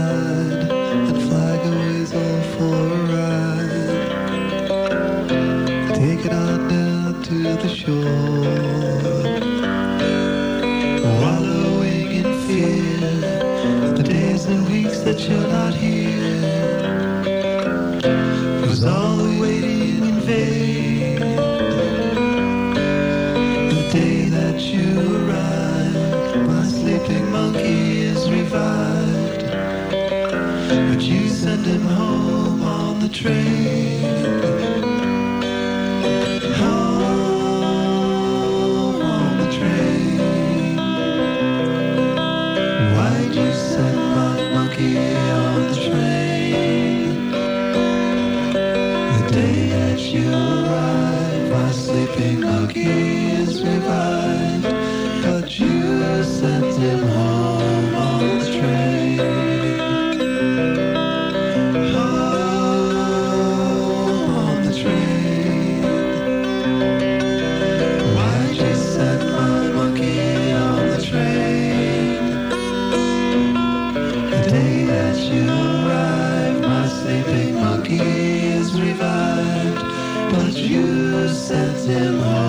side and flag aways all for a ride. Take it on down to the shore, wallowing in fear. The days and weeks that you're not here, was all waiting in vain. The day that you arrived, my sleeping monkey is revived, but you send him home on the train. Home on the train. Why'd you send my monkey on the train? The day that you arrived, my sleeping monkey is revived, but you sent him home on the train. Home on the train. Why'd you send my monkey on the train? The day that you arrived, my sleeping monkey is revived, but you sent him home.